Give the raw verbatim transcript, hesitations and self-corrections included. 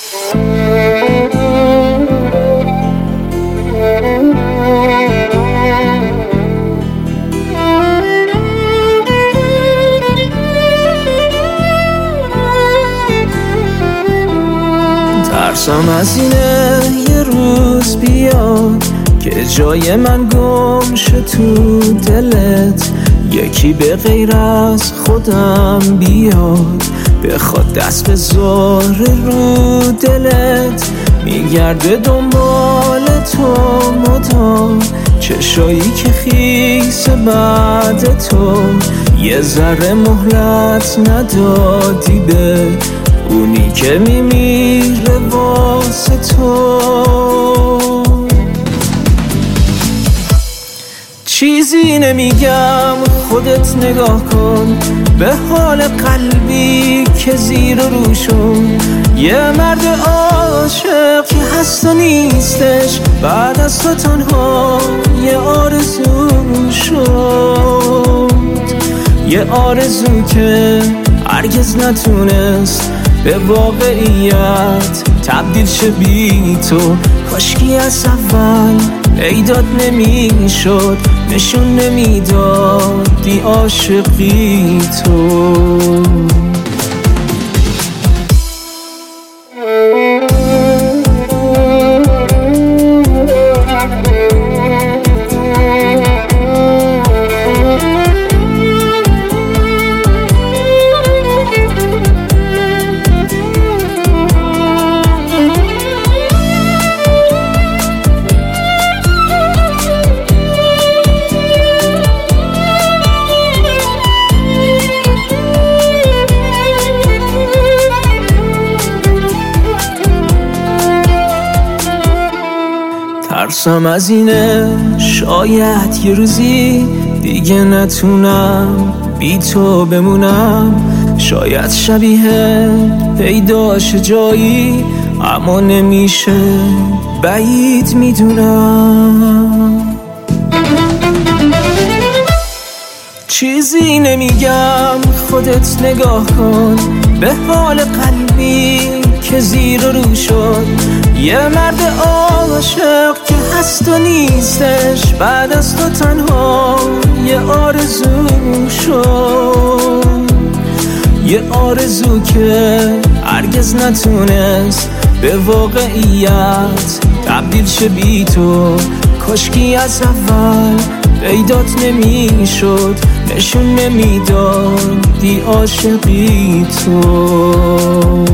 ترسم از اینه یه روز بیاد که جای من گم شه تو دلت، یکی به غیر از خودم بیاد بخواد دست به زهر رو دلت. میگرده دنبال تو مدام، چشایی که خیس بعد تو، یه ذره مهلت ندادی به اونی که میمیره واسه تو. چیزی نمیگم خودت نگاه کن به حال قلبی که زیر و رو شد. یه مرد عاشق که هست و نیستش، بعد از تو تنها یه آرزو شد، یه آرزو که هرگز نتونست به واقعیت تبدیل شه بی تو. کاشکی از اول پیدات نمیشد، نشون نمیدادی عاشقی تو. ترسم از اینه شاید یه روزی دیگه نتونم بی تو بمونم، شاید شبیه پیداش جایی اما نمیشه بعید میدونم. چیزی نمیگم خودت نگاه کن به حال قلبی که زیر و رو شد. یه مرد عاشق که هست و نیستش، بعد از تو تنها یه آرزو شد، یه آرزو که هرگز نتونست به واقعیت تبدیل شه بی تو. کاشکی از اول پیدات نمیشد، نشون نمیدادی عاشقی تو.